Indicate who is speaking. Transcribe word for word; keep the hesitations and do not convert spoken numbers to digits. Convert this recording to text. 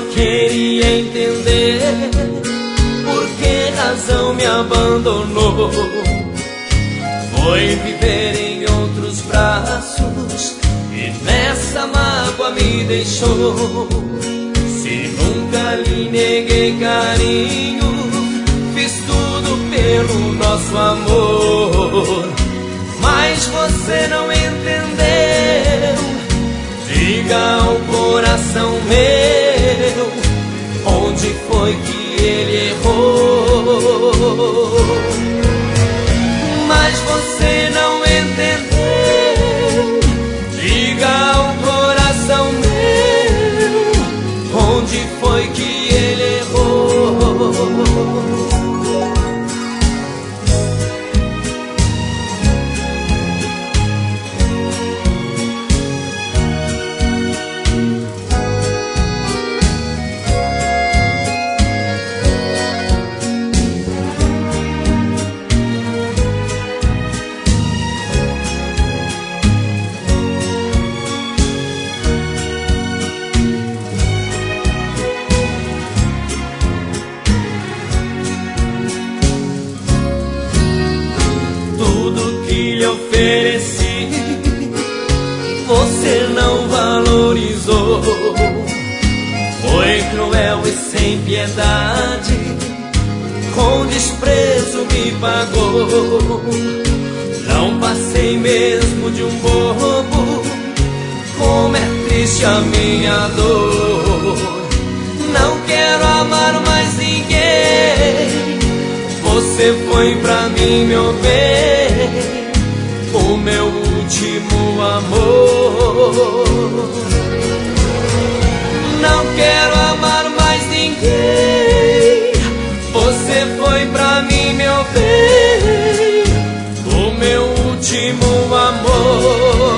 Speaker 1: queria entender por que razão me abandonou. Foi viver em outros braços e nessa mágoa me deixou. Se nunca lhe neguei carinho, fiz tudo pelo nosso amor, mas você não entendeu. Diga ao coração meu, onde foi que ele errou? Mas você não entendeu. Diga ao coração meu, onde foi que ele errou? Ofereci, você não valorizou. Foi cruel e sem piedade, com desprezo me pagou. Não passei mesmo de um bobo, como é triste a minha dor. Não quero amar mais ninguém, você foi pra mim meu bem, o meu último amor. Não quero amar mais ninguém, você foi pra mim meu bem, o meu último amor.